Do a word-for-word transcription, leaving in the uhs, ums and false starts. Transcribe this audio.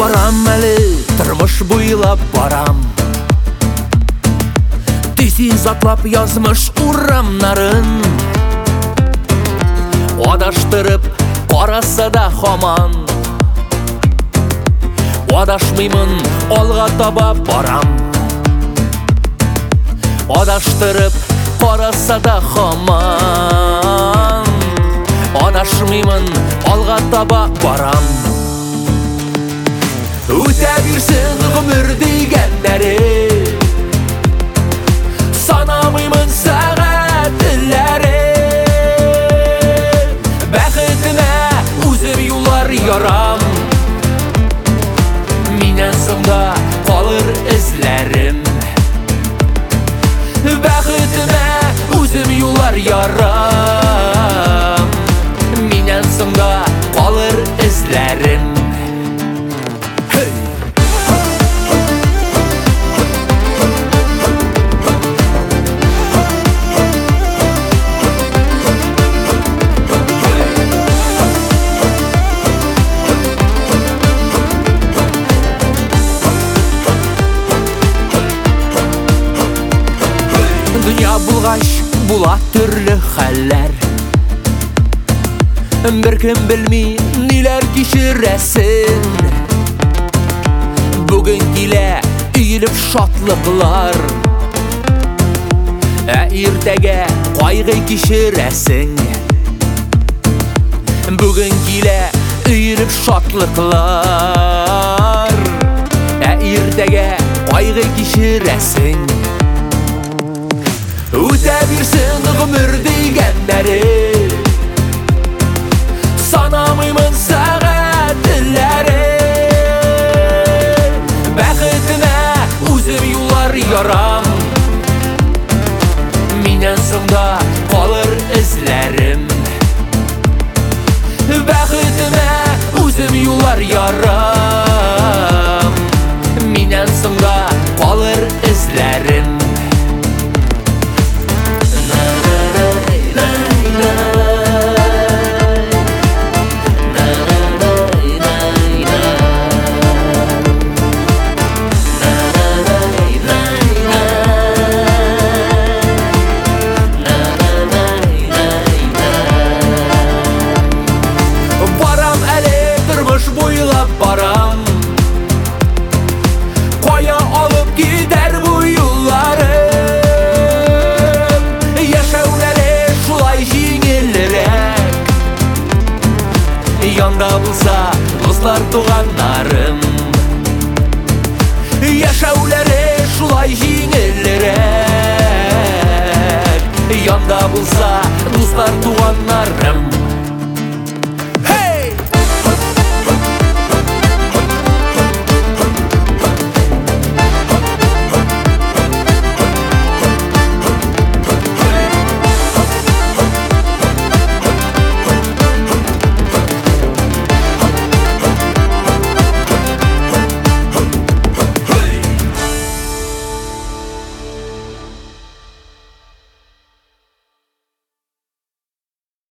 Барам әлі, тұрмыш бұйлап барам, тезіз атлап язмыш урамнарын, адаштырып қараса да хаман. Адашмаймын, алға таба барам, адаштырып қараса да хаман. Адашмаймын, алға таба барам. Өте берсін ғұмыр дегендері, санамаймын сағаттілері. Бәқітіме өзім юлар ярам, менен соңда қалыр ізләрім. Бәқітіме өзім юлар ярам, менен соңда қалыр ізләрім. Dünya bulғаш була түрлі хәлләр, бір кім білмей нелер кешірәсін. Бүгін келе үйіліп шатлықлар, ә ертеге қайғы кешірәсің. Бүгін келе үйіліп шатлықлар, ә ертеге қайғы кешірәсің. Өте берсін ғұмыр дегендері, санамаймын сағаттілері. Бәқітіме өзім юлар ярам, менен соңда қалыр ізләрім. Бәқітіме өзім юлар ярам, менен соңда қалыр ізләрім. Бойлап барам, қоя алып кетер бұл юлларым. Яшәуләре шулай жеңілірек, янда болса достар туғаннарым. Яшәуләре шулай жеңілірек, янда болса достар туғаннарым.